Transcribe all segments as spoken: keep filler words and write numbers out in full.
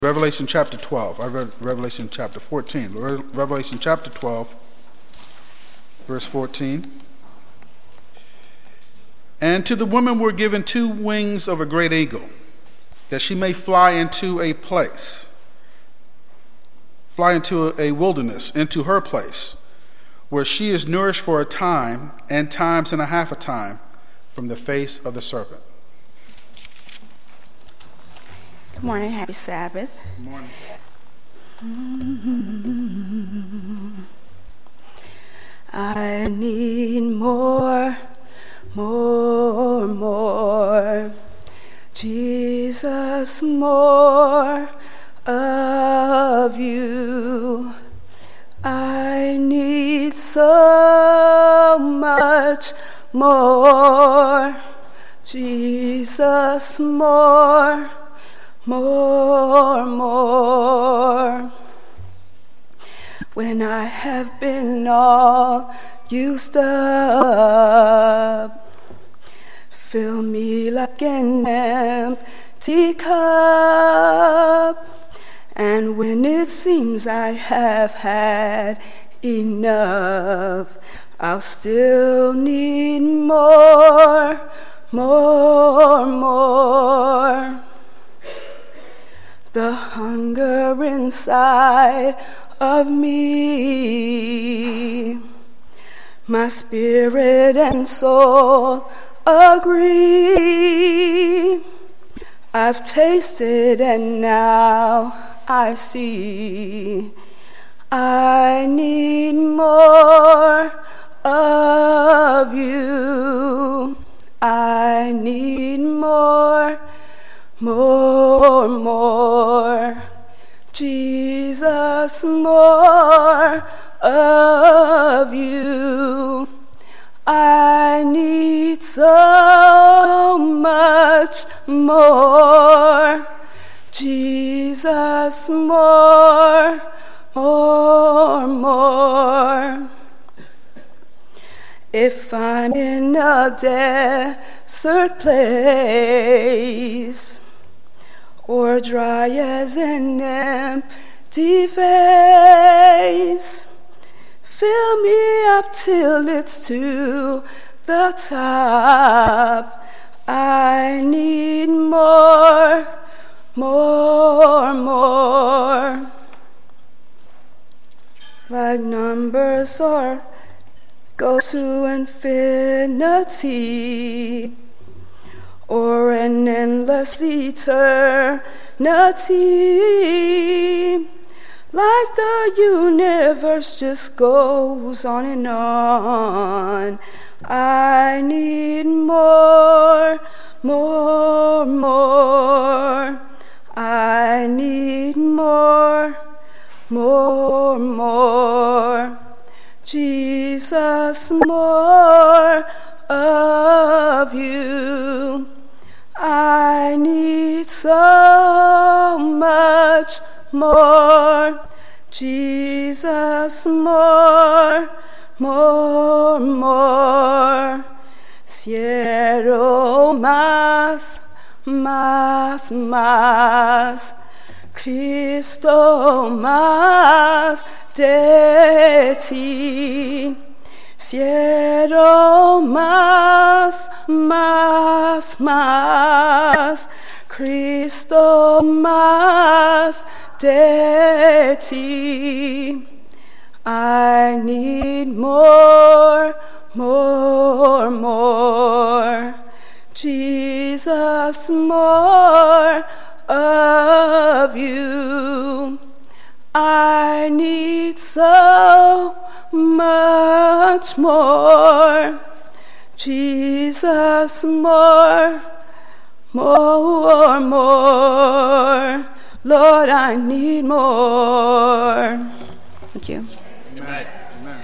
Revelation chapter twelve. I read Revelation chapter fourteen. Re- Revelation chapter twelve, verse fourteen. And to the woman were given two wings of a great eagle, that she may fly into a place, fly into a wilderness, into her place, where she is nourished for a time, and times and a half a time, from the face of the serpent. Good morning, happy Sabbath. Good morning. I need more, more, more. Jesus, more of you. I need so much more. Jesus, more. More, more. When I have been all used up, fill me like an empty cup. And when it seems I have had enough, I'll still need more, more, more. The hunger inside of me, my spirit and soul agree. I've tasted and now I see. I need more of you. I need more. More, more, Jesus, more of you. I need so much more, Jesus, more, more, more. If I'm in a desert place, or dry as an empty vase, fill me up till it's to the top. I need more, more, more. Like numbers or go to infinity, or an endless eternity. Like the universe just goes on and on. I need more, more, more. I need more, more, more. Jesus, more of you. I need so much more. Jesus, more, more, more. Quiero más, más, más. Cristo, más de ti. Quiero más, más, más, Cristo, más de ti. I need more, more, more. Jesus, more of you. I need so much more, Jesus, more, more, more. Lord, I need more. Thank you. Amen. Amen.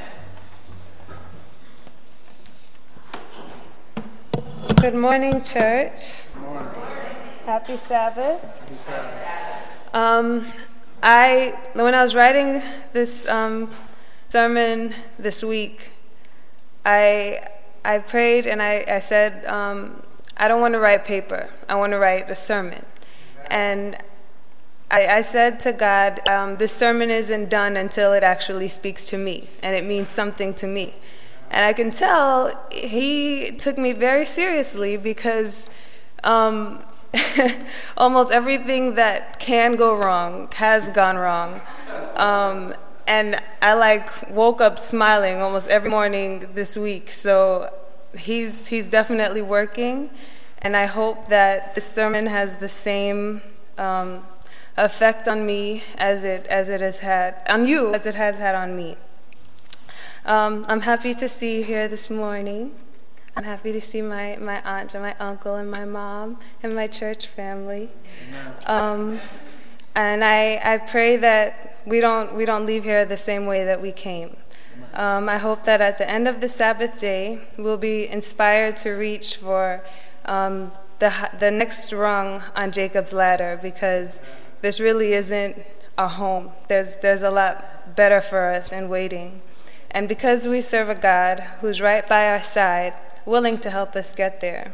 Good morning, church. Good morning. Happy Sabbath. Happy Sabbath. Um, I, when I was writing this um, sermon this week, I I prayed and I, I said, um, I don't want to write paper. I want to write a sermon. And I, I said to God, um, this sermon isn't done until it actually speaks to me, and it means something to me. And I can tell he took me very seriously because um, almost everything that can go wrong has gone wrong. Um, and I like woke up smiling almost every morning this week. So he's he's definitely working, and I hope that the sermon has the same um, effect on me as it as it has had on you as it has had on me. Um, I'm happy to see you here this morning. I'm happy to see my, my aunt and my uncle and my mom and my church family. Um, and I I pray that we don't we don't leave here the same way that we came. Um, I hope that at the end of the Sabbath day, we'll be inspired to reach for um, the the next rung on Jacob's ladder, because this really isn't our home. There's there's a lot better for us in waiting. And because we serve a God who's right by our side, willing to help us get there.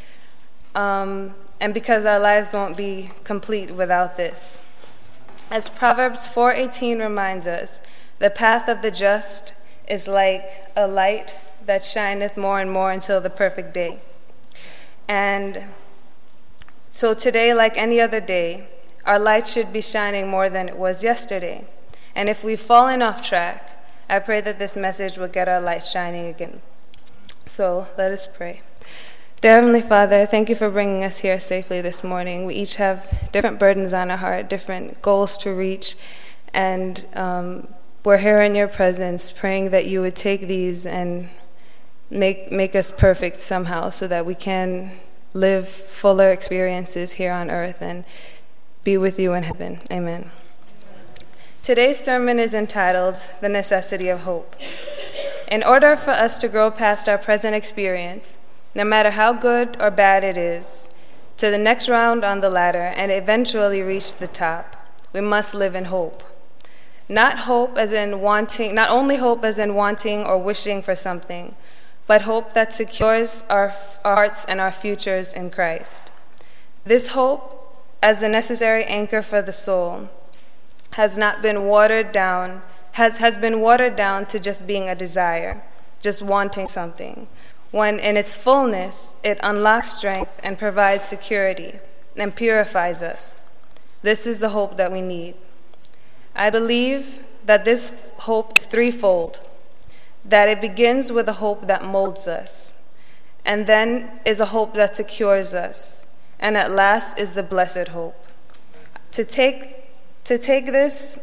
Um, and because our lives won't be complete without this. As Proverbs four eighteen reminds us, the path of the just is like a light that shineth more and more until the perfect day. And so today, like any other day, our light should be shining more than it was yesterday. And if we've fallen off track, I pray that this message will get our light shining again. So let us pray. Dear Heavenly Father, thank you for bringing us here safely this morning. We each have different burdens on our heart, different goals to reach, and um, we're here in your presence, praying that you would take these and make make us perfect somehow, so that we can live fuller experiences here on earth and be with you in heaven. Amen. Today's sermon is entitled, The Necessity of Hope. In order for us to grow past our present experience, no matter how good or bad it is, to the next round on the ladder and eventually reach the top, we must live in hope. Not hope as in wanting, not only hope as in wanting or wishing for something, but hope that secures our, our hearts and our futures in Christ. This hope, as the necessary anchor for the soul, has not been watered down, has, has been watered down to just being a desire, just wanting something, when in its fullness it unlocks strength and provides security and purifies us. This is the hope that we need. I believe that this hope is threefold, that it begins with a hope that molds us, and then is a hope that secures us, and at last is the blessed hope. To take to take this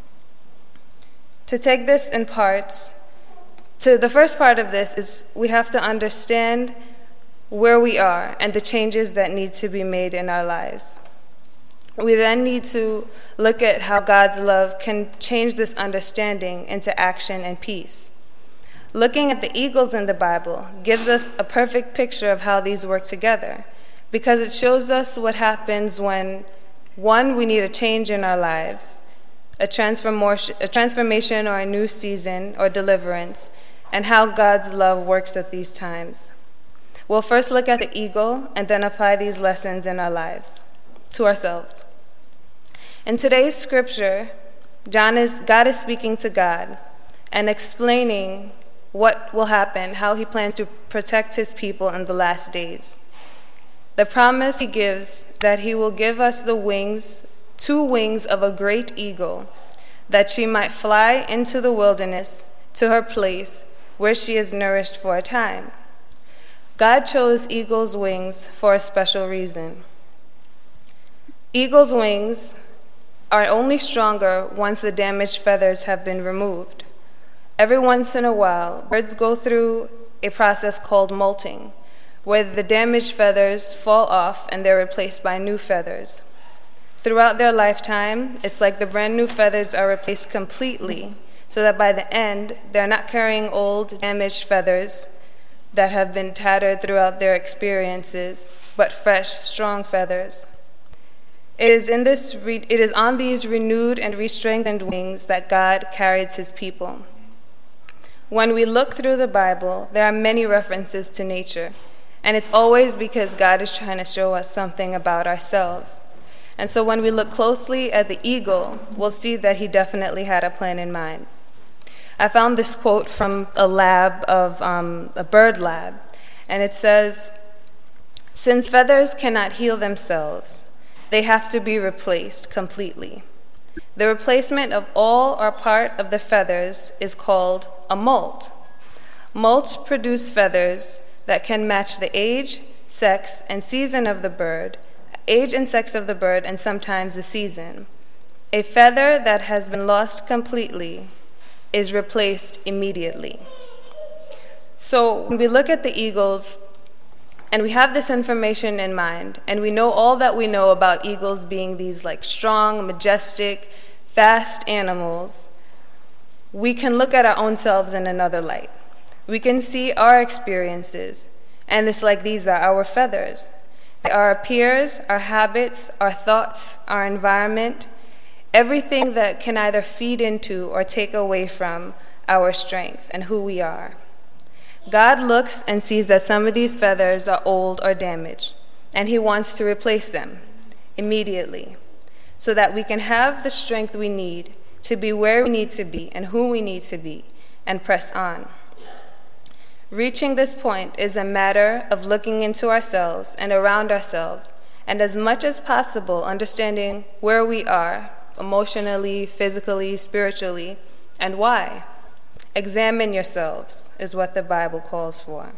to take this in parts, to the first part of this is we have to understand where we are and the changes that need to be made in our lives. We then need to look at how God's love can change this understanding into action and peace. Looking at the eagles in the Bible gives us a perfect picture of how these work together, because it shows us what happens when, one, we need a change in our lives, a transformation, a transformation or a new season or deliverance, and how God's love works at these times. We'll first look at the eagle and then apply these lessons in our lives, to ourselves. In today's scripture, John is, God is speaking to God and explaining what will happen, how he plans to protect his people in the last days. The promise he gives that he will give us the wings, two wings of a great eagle, that she might fly into the wilderness to her place where she is nourished for a time. God chose eagle's wings for a special reason. Eagle's wings are only stronger once the damaged feathers have been removed. Every once in a while, birds go through a process called molting, where the damaged feathers fall off and they're replaced by new feathers. Throughout their lifetime, it's like the brand new feathers are replaced completely, so that by the end, they're not carrying old, damaged feathers that have been tattered throughout their experiences, but fresh, strong feathers. It is in this re- it is on these renewed and re-strengthened wings that God carries his people. When we look through the Bible, there are many references to nature, and it's always because God is trying to show us something about ourselves. And so when we look closely at the eagle, we'll see that he definitely had a plan in mind. I found this quote from a lab of um, a bird lab, and it says, "Since feathers cannot heal themselves, they have to be replaced completely. The replacement of all or part of the feathers is called a molt. Molts produce feathers that can match the age, sex, and season of the bird, age and sex of the bird, and sometimes the season. A feather that has been lost completely is replaced immediately." So when we look at the eagles, and we have this information in mind, and we know all that we know about eagles being these like strong, majestic, fast animals, we can look at our own selves in another light. We can see our experiences, and it's like these are our feathers. They are our peers, our habits, our thoughts, our environment, everything that can either feed into or take away from our strength and who we are. God looks and sees that some of these feathers are old or damaged, and he wants to replace them immediately so that we can have the strength we need to be where we need to be and who we need to be and press on. Reaching this point is a matter of looking into ourselves and around ourselves, and as much as possible understanding where we are emotionally, physically, spiritually, and why. Examine yourselves is what the Bible calls for.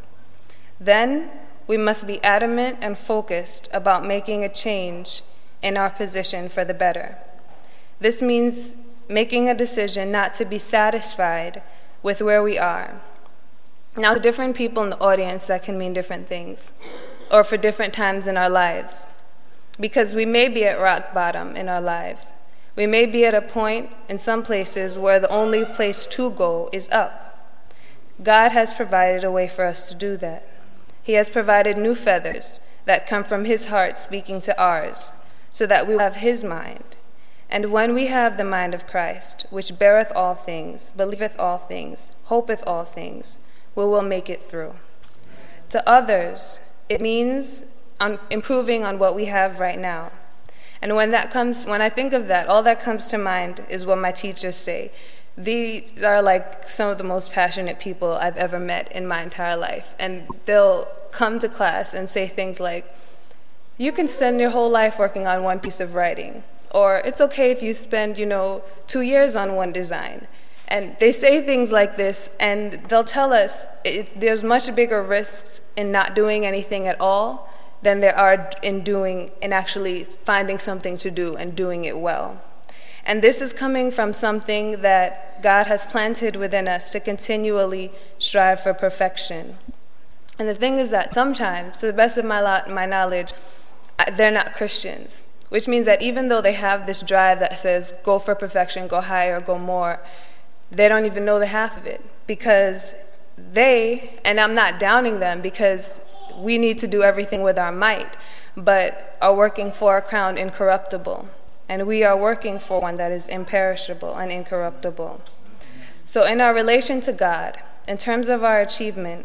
Then we must be adamant and focused about making a change in our position for the better. This means making a decision not to be satisfied with where we are. Now, to different people in the audience, that can mean different things, or for different times in our lives, because we may be at rock bottom in our lives. We may be at a point in some places where the only place to go is up. God has provided a way for us to do that. He has provided new feathers that come from his heart speaking to ours, so that we have his mind. And when we have the mind of Christ, which beareth all things, believeth all things, hopeth all things, we will make it through. To others, it means on improving on what we have right now. And when that comes, when I think of that, all that comes to mind is what my teachers say. These are like some of the most passionate people I've ever met in my entire life. And they'll come to class and say things like, you can spend your whole life working on one piece of writing. Or it's okay if you spend, you know, two years on one design. And they say things like this, and they'll tell us it, there's much bigger risks in not doing anything at all than there are in doing, in actually finding something to do and doing it well. And this is coming from something that God has planted within us to continually strive for perfection. And the thing is that sometimes, to the best of my, lo- my knowledge, they're not Christians, which means that even though they have this drive that says, go for perfection, go higher, go more, they don't even know the half of it, because they, and I'm not downing them because we need to do everything with our might, but are working for a crown incorruptible. And we are working for one that is imperishable and incorruptible. So in our relation to God, in terms of our achievement,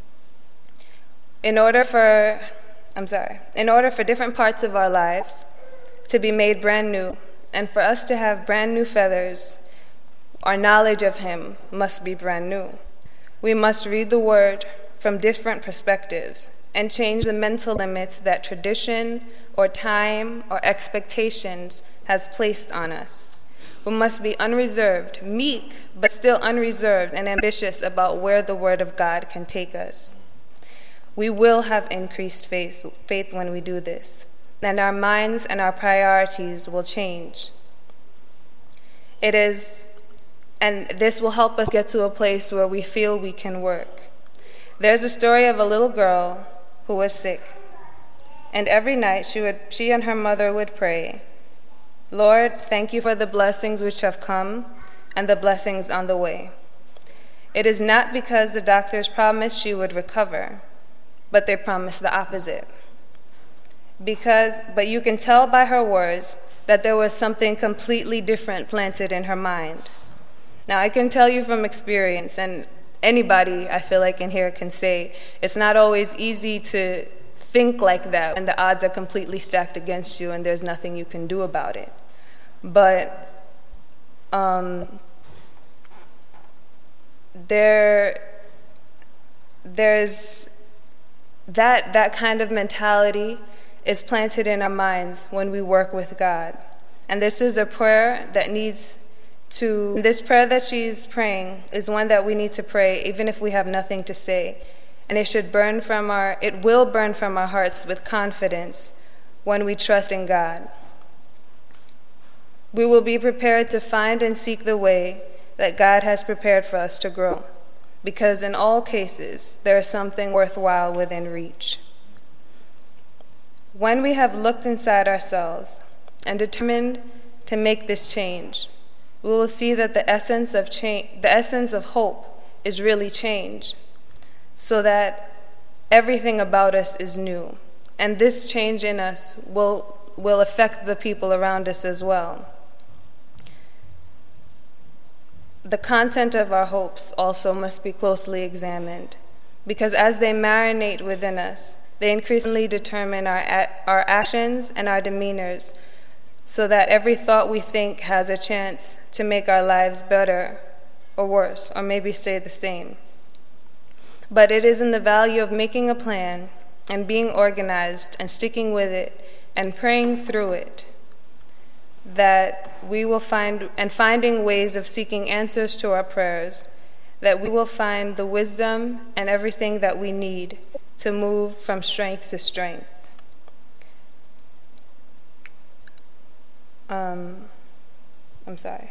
in order for, I'm sorry, in order for different parts of our lives to be made brand new, and for us to have brand new feathers, our knowledge of him must be brand new. We must read the word from different perspectives and change the mental limits that tradition or time or expectations has placed on us. We must be unreserved, meek, but still unreserved and ambitious about where the word of God can take us. We will have increased faith, faith when we do this, and our minds and our priorities will change. It is And this will help us get to a place where we feel we can work. There's a story of a little girl who was sick. And every night she would, she and her mother would pray, Lord, thank you for the blessings which have come and the blessings on the way. It is not because the doctors promised she would recover, but they promised the opposite. Because, but you can tell by her words that there was something completely different planted in her mind. Now, I can tell you from experience, and anybody I feel like in here can say, it's not always easy to think like that and the odds are completely stacked against you and there's nothing you can do about it. But um, there, there's that that kind of mentality is planted in our minds when we work with God. And this is a prayer that needs to, this prayer that she's praying is one that we need to pray even if we have nothing to say. And it should burn from our, it will burn from our hearts with confidence when we trust in God. We will be prepared to find and seek the way that God has prepared for us to grow, because in all cases, there is something worthwhile within reach. When we have looked inside ourselves and determined to make this change, we will see that the essence of change, the essence of hope is really change, so that everything about us is new. And this change in us will, will affect the people around us as well. The content of our hopes also must be closely examined, because as they marinate within us, they increasingly determine our, our actions and our demeanors, so that every thought we think has a chance to make our lives better or worse, or maybe stay the same. But it is in the value of making a plan and being organized and sticking with it and praying through it that we will find, and finding ways of seeking answers to our prayers, that we will find the wisdom and everything that we need to move from strength to strength. Um, I'm sorry.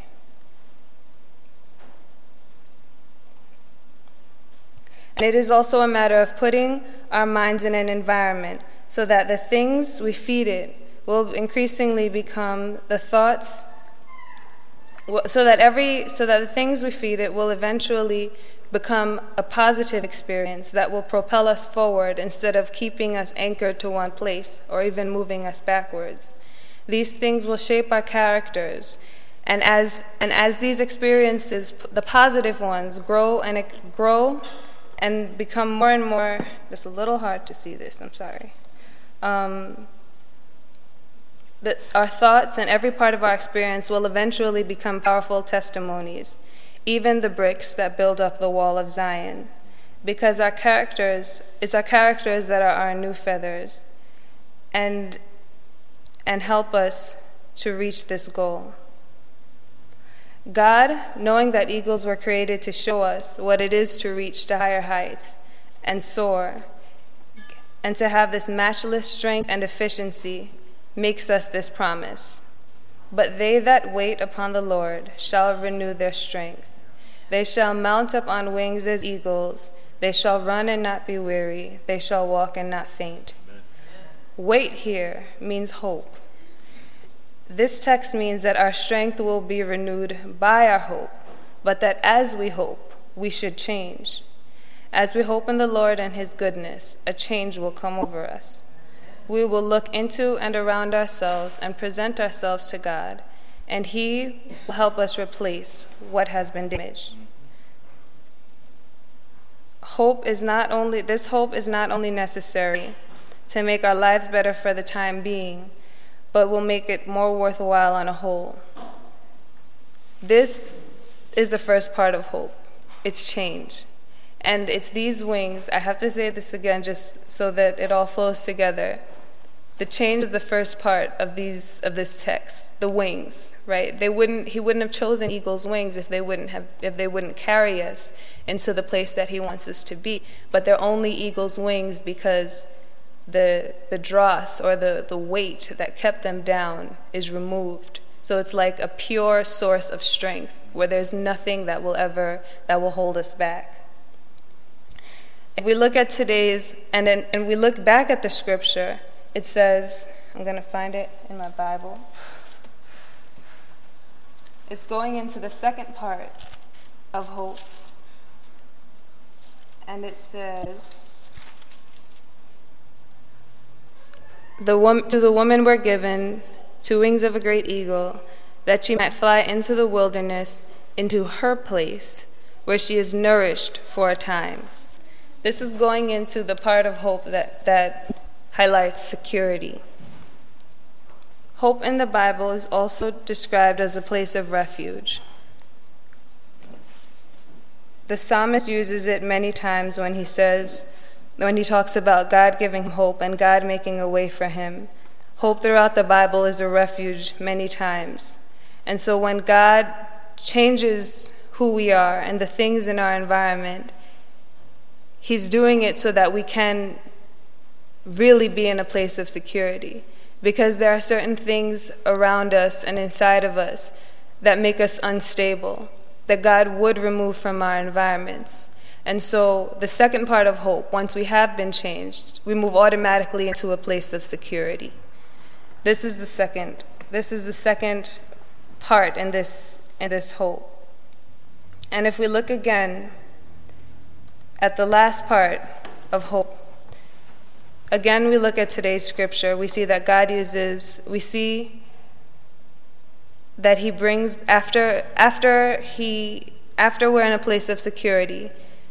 And it is also a matter of putting our minds in an environment so that the things we feed it will increasingly become the thoughts, so that every, so that the things we feed it will eventually become a positive experience that will propel us forward instead of keeping us anchored to one place or even moving us backwards. These things will shape our characters, and as and as these experiences, the positive ones, grow and grow and become more and more. It's a little hard to see this. I'm sorry. Um, that our thoughts and every part of our experience will eventually become powerful testimonies, even the bricks that build up the wall of Zion, because our characters, it's our characters that are our new feathers, and and help us to reach this goal. God, knowing that eagles were created to show us what it is to reach to higher heights and soar, and to have this matchless strength and efficiency, makes us this promise. But they that wait upon the Lord shall renew their strength. They shall mount up on wings as eagles. They shall run and not be weary. They shall walk and not faint. Wait here means hope. This text means that our strength will be renewed by our hope, but that as we hope, we should change. As we hope in the Lord and his goodness, a change will come over us. We will look into and around ourselves and present ourselves to God, and he will help us replace what has been damaged. Hope is not only, this hope is not only necessary to make our lives better for the time being, but will make it more worthwhile on a whole. This is the first part of hope. It's change. And it's these wings, I have to say this again just so that it all flows together. The change is the first part of these of this text, the wings, right? They wouldn't he wouldn't have chosen eagle's wings if they wouldn't have if they wouldn't carry us into the place that he wants us to be. But they're only eagle's wings because the the dross or the, the weight that kept them down is removed. So it's like a pure source of strength where there's nothing that will ever that will hold us back. If we look at today's and then and we look back at the scripture, it says, I'm going to find it in my Bible. It's going into the second part of hope. And it says, the woman, to the woman were given two wings of a great eagle, that she might fly into the wilderness, into her place, where she is nourished for a time. This is going into the part of hope that, that highlights security. Hope in the Bible is also described as a place of refuge. The psalmist uses it many times when he says, when he talks about God giving him hope and God making a way for him. Hope throughout the Bible is a refuge many times. And so when God changes who we are and the things in our environment, he's doing it so that we can really be in a place of security. Because there are certain things around us and inside of us that make us unstable, that God would remove from our environments. And so the second part of hope, once we have been changed, we move automatically into a place of security. This is the second, this is the second part in this, in this hope. And if we look again at the last part of hope, again we look at today's scripture, we see that God uses, we see that he brings, after, after, he, after we're in a place of security,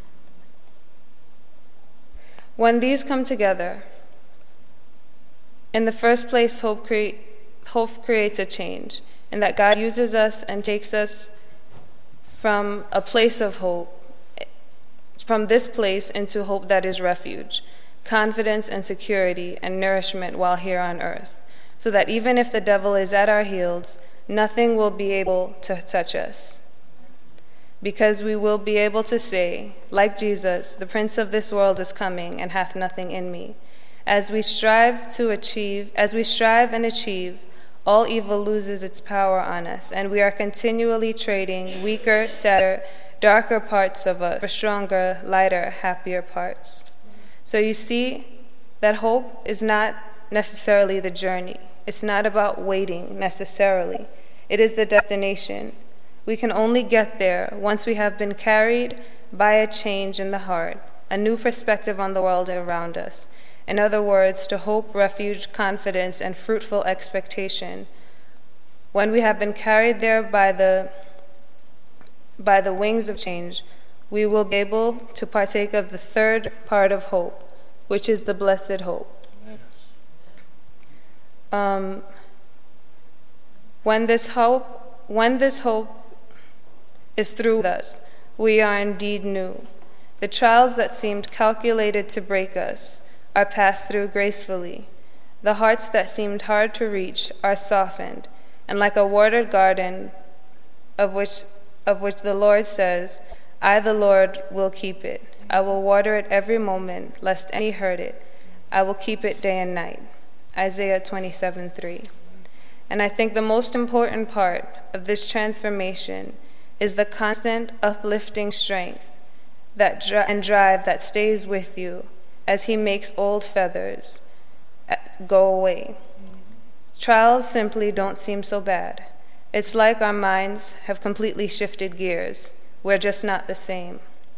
when these come together, in the first place, hope, cre- hope creates a change, and that God uses us and takes us from a place of hope, from this place into hope that is refuge, confidence and security and nourishment while here on earth, so that even if the devil is at our heels, nothing will be able to touch us. Because we will be able to say, like Jesus, the prince of this world is coming and hath nothing in me. As we strive to achieve, as we strive and achieve, all evil loses its power on us, and we are continually trading weaker, sadder, darker parts of us for stronger, lighter, happier parts. So you see that hope is not necessarily the journey. It's not about waiting necessarily. It is the destination. We can only get there once we have been carried by a change in the heart, a new perspective on the world around us. In other words, to hope, refuge, confidence, and fruitful expectation. When we have been carried there by the, by the wings of change, we will be able to partake of the third part of hope, which is the blessed hope. Yes. Um, when this hope, when this hope is through us, we are indeed new. The trials that seemed calculated to break us are passed through gracefully. The hearts that seemed hard to reach are softened, and like a watered garden of which, of which the Lord says, I, the Lord, will keep it. I will water it every moment, lest any hurt it. I will keep it day and night. Isaiah twenty-seven three. And I think the most important part of this transformation is the constant uplifting strength that dri- and drive that stays with you as he makes old feathers go away. Trials simply don't seem so bad. It's like our minds have completely shifted gears. We're just not the same.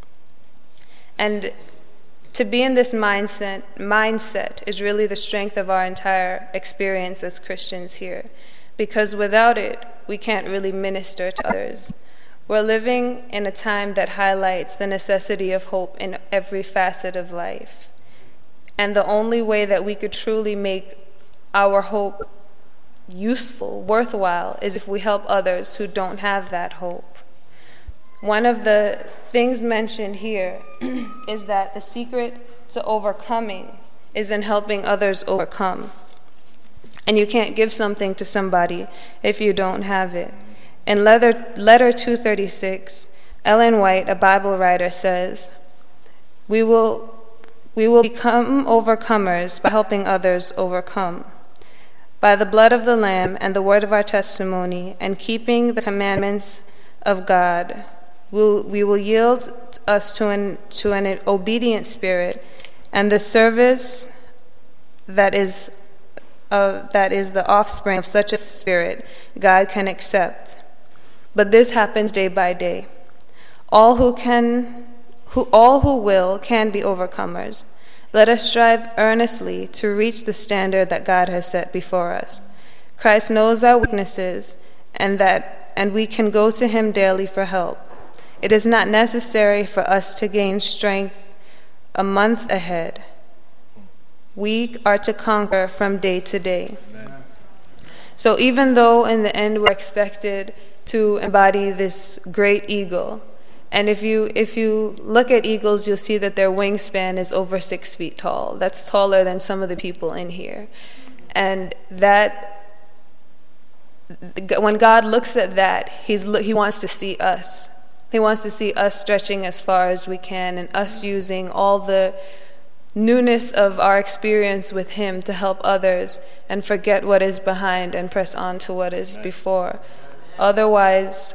And to be in this mindset, mindset is really the strength of our entire experience as Christians here, because without it, we can't really minister to others. We're living in a time that highlights the necessity of hope in every facet of life. And the only way that we could truly make our hope useful, worthwhile, is if we help others who don't have that hope. One of the things mentioned here is that the secret to overcoming is in helping others overcome. And you can't give something to somebody if you don't have it. In letter, letter two thirty-six, Ellen White, a Bible writer, says, we will, we will become overcomers by helping others overcome. By the blood of the Lamb and the word of our testimony and keeping the commandments of God, we'll, we will yield us to an, to an obedient spirit and the service that is, uh, that is the offspring of such a spirit God can accept. But this happens day by day. All who can, who all who will can be overcomers. Let us strive earnestly to reach the standard that God has set before us. Christ knows our weaknesses, and that and we can go to him daily for help. It is not necessary for us to gain strength a month ahead. We are to conquer from day to day. Amen. So even though in the end we're expected to embody this great eagle, and if you if you look at eagles, you'll see that their wingspan is over six feet tall. That's taller than some of the people in here. And that, when God looks at that, he's he wants to see us. He wants to see us stretching as far as we can, and us using all the newness of our experience with him to help others and forget what is behind and press on to what is before. Otherwise,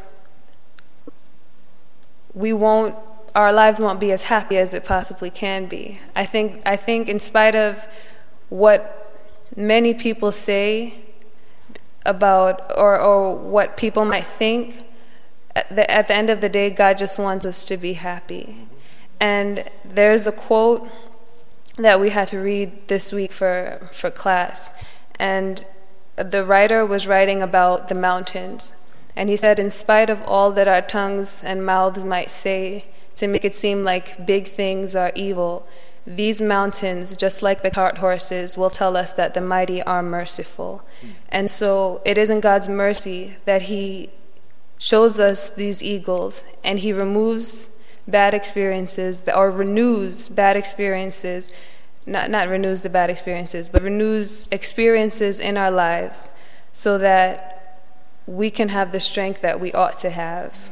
we won't, our lives won't be as happy as it possibly can be. I think, I think in spite of what many people say about, or, or what people might think, at the, at the end of the day, God just wants us to be happy. And there's a quote that we had to read this week for, for class. And the writer was writing about the mountains. And he said, in spite of all that our tongues and mouths might say to make it seem like big things are evil, these mountains, just like the cart horses, will tell us that the mighty are merciful. And so it is in God's mercy that he shows us these eagles, and he removes bad experiences, or renews bad experiences, not, not renews the bad experiences, but renews experiences in our lives so that we can have the strength that we ought to have.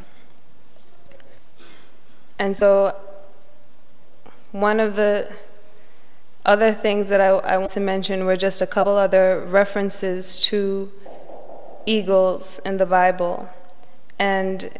And so one of the other things that I, I want to mention were just a couple other references to eagles in the Bible. And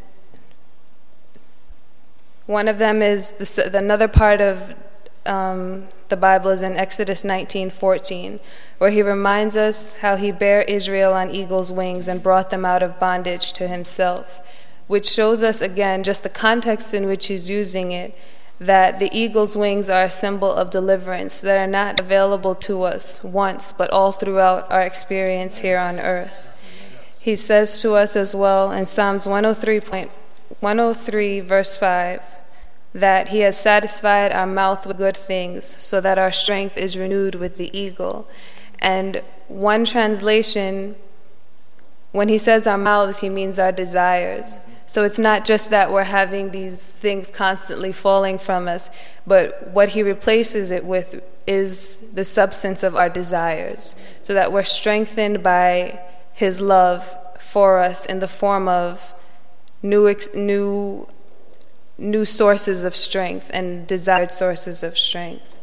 one of them is, this, another part of um, the Bible is in Exodus nineteen fourteen, where he reminds us how he bare Israel on eagle's wings and brought them out of bondage to himself, which shows us again just the context in which he's using it, that the eagle's wings are a symbol of deliverance that are not available to us once, but all throughout our experience here on earth. He says to us as well in Psalms one oh three, one oh three verse five, that he has satisfied our mouth with good things, so that our strength is renewed with the eagle. And one translation, when he says our mouths, he means our desires. So it's not just that we're having these things constantly falling from us, but what he replaces it with is the substance of our desires, so that we're strengthened by his love for us in the form of new ex- new new sources of strength and desired sources of strength.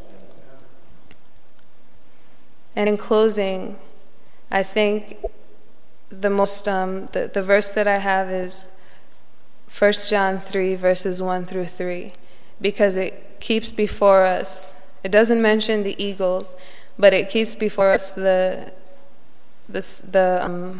And in closing, I think the most um, the, the verse that I have is First John three, verses one through three, because it keeps before us, it doesn't mention the eagles, but it keeps before us the the, the um,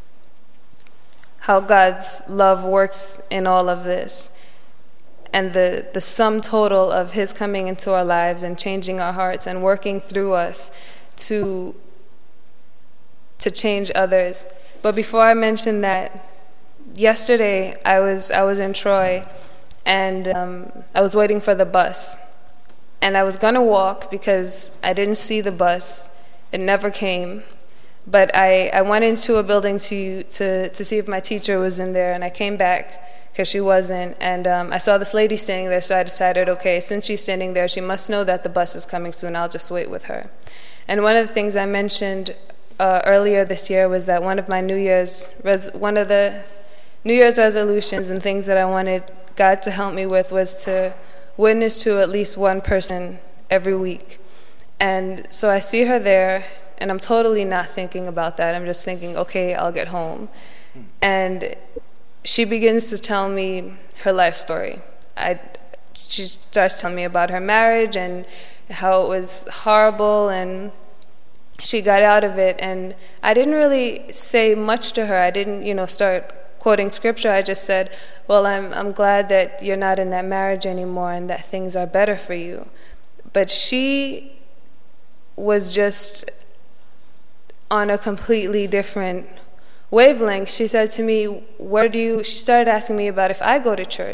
how God's love works in all of this, and the, the sum total of his coming into our lives and changing our hearts and working through us to to change others. But before I mention that, yesterday I was I was in Troy, and um, I was waiting for the bus, and I was gonna walk because I didn't see the bus. It never came. But I, I went into a building to, to, to see if my teacher was in there, and I came back because she wasn't, and um, I saw this lady standing there, so I decided, okay, since she's standing there, she must know that the bus is coming soon, I'll just wait with her. And one of the things I mentioned uh, earlier this year was that one of my New Year's, res- one of the New Year's resolutions and things that I wanted God to help me with was to witness to at least one person every week. And so I see her there, and I'm totally not thinking about that. I'm just thinking, okay, I'll get home. And she begins to tell me her life story. I, she starts telling me about her marriage and how it was horrible, and she got out of it. And I didn't really say much to her. I didn't, you know, start quoting scripture. I just said, well, I'm I'm glad that you're not in that marriage anymore and that things are better for you. But she was just on a completely different wavelength. She said to me, where do you, she started asking me about if I go to church.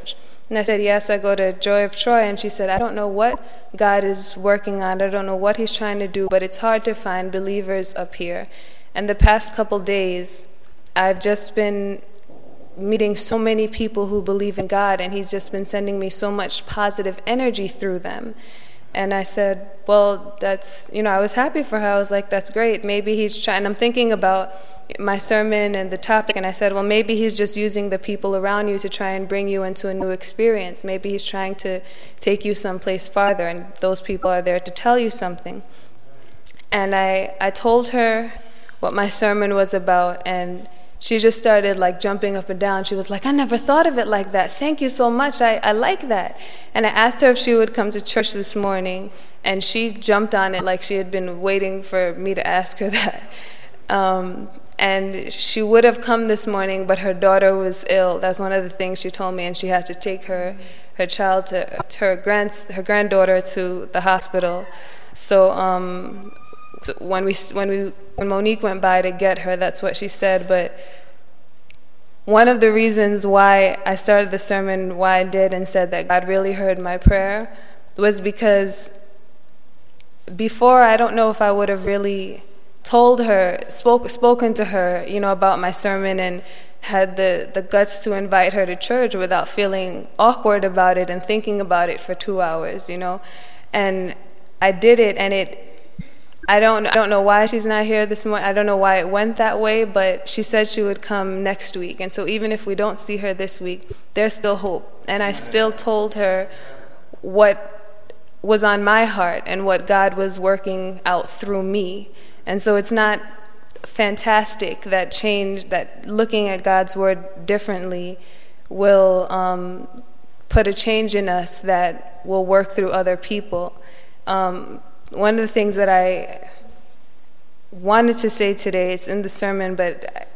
And I said, yes, I go to Joy of Troy. And she said, I don't know what God is working on. I don't know what he's trying to do, but it's hard to find believers up here. And the past couple days, I've just been meeting so many people who believe in God, and he's just been sending me so much positive energy through them. And I said, well, that's, you know, I was happy for her. I was like, that's great. Maybe he's trying, I'm thinking about my sermon and the topic, and I said, well, maybe he's just using the people around you to try and bring you into a new experience. Maybe he's trying to take you someplace farther, and those people are there to tell you something. And I, I told her what my sermon was about, and she just started like jumping up and down. She was like, I never thought of it like that. Thank you so much. I, I like that. And I asked her if she would come to church this morning, and she jumped on it like she had been waiting for me to ask her that. Um, and she would have come this morning, but her daughter was ill. That's one of the things she told me, and she had to take her, her child, to her, grand, her granddaughter to the hospital. So, um, so when we when we when Monique went by to get her, that's what she said. But one of the reasons why I started the sermon, why I did, and said that God really heard my prayer, was because before, I don't know if I would have really told her, spoke, spoken to her, you know, about my sermon, and had the, the guts to invite her to church without feeling awkward about it and thinking about it for two hours, you know. And I did it, and it, I don't, I don't know why she's not here this morning. I don't know why it went that way, but she said she would come next week. And so even if we don't see her this week, there's still hope. And I still told her what was on my heart and what God was working out through me. And so it's not fantastic that change, that looking at God's word differently will um, put a change in us that will work through other people. Um, one of the things that I wanted to say today, it's in the sermon, but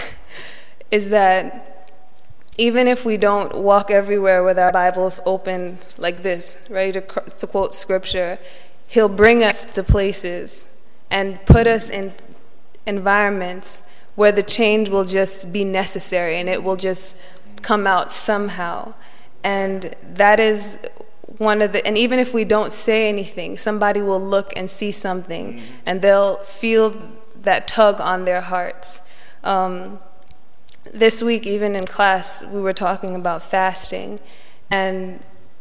is that even if we don't walk everywhere with our Bibles open like this, ready to, to quote scripture, he'll bring us to places and put us in environments where the change will just be necessary and it will just come out somehow. And that is one of the, and even if we don't say anything, somebody will look and see something, and they'll feel that tug on their hearts. Um, this week, even in class, we were talking about fasting, and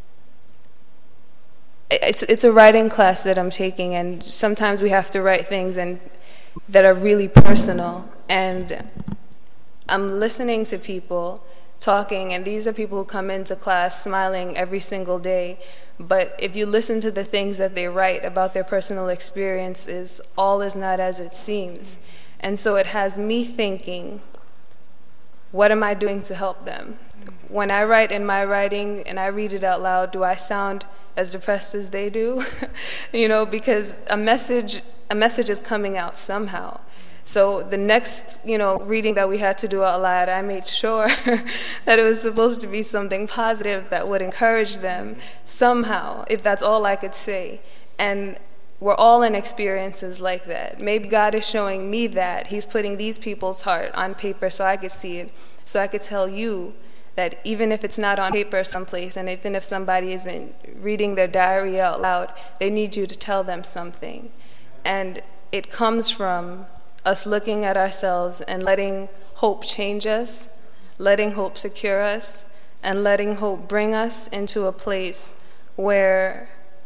It's it's a writing class that I'm taking, and sometimes we have to write things and that are really personal. And I'm listening to people talking, and these are people who come into class smiling every single day. But if you listen to the things that they write about their personal experiences, all is not as it seems. And so it has me thinking, what am I doing to help them? When I write in my writing and I read it out loud, do I sound as depressed as they do? You know, because a message a message is coming out somehow. So the next, you know, reading that we had to do out loud, I made sure that it was supposed to be something positive that would encourage them somehow, if that's all I could say. And we're all in experiences like that. Maybe God is showing me that. He's putting these people's heart on paper so I could see it, so I could tell you that even if it's not on paper someplace, and even if somebody isn't reading their diary out loud, they need you to tell them something. And it comes from us looking at ourselves and letting hope change us, letting hope secure us, and letting hope bring us into a place where,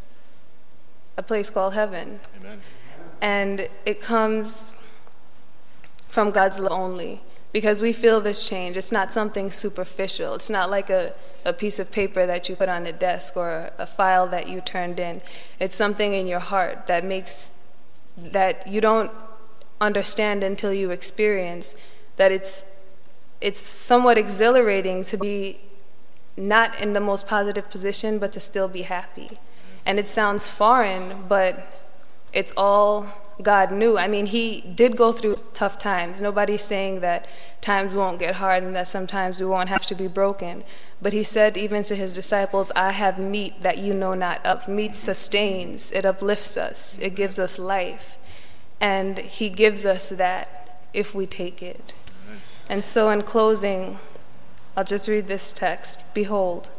a place called heaven. Amen. And it comes from God's love only. Because we feel this change. It's not something superficial. It's not like a, a piece of paper that you put on a desk or a file that you turned in. It's something in your heart that makes, that you don't understand until you experience, that it's it's somewhat exhilarating to be not in the most positive position, but to still be happy. And it sounds foreign, but it's all God knew. I mean, he did go through tough times. Nobody's saying that times won't get hard and that sometimes we won't have to be broken. But he said even to his disciples, I have meat that you know not of. Meat sustains. It uplifts us. It gives us life. And he gives us that if we take it. And so in closing, I'll just read this text. Behold,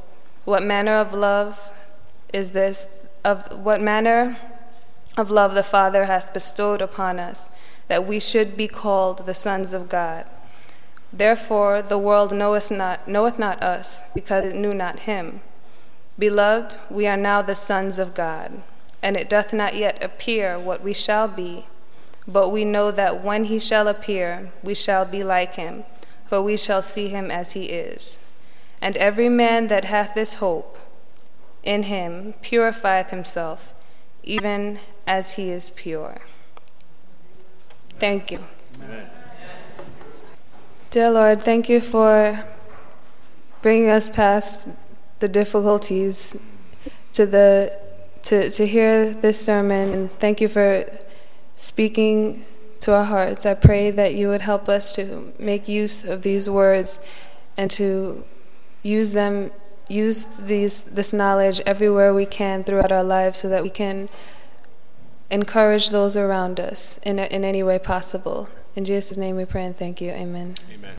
What manner of love is this? Of what manner of love the Father hath bestowed upon us, that we should be called the sons of God. Therefore the world knoweth not, knoweth not us, because it knew not him. Beloved, we are now the sons of God, and it doth not yet appear what we shall be, but we know that when he shall appear, we shall be like him, for we shall see him as he is. And every man that hath this hope in him purifieth himself, even as he is pure. Thank you. Amen. Dear Lord, thank you for bringing us past the difficulties to the to to hear this sermon, and thank you for speaking to our hearts. I pray that you would help us to make use of these words and to use them, use these this knowledge everywhere we can throughout our lives, so that we can encourage those around us in in any way possible. In Jesus' name we pray and thank you. Amen. Amen.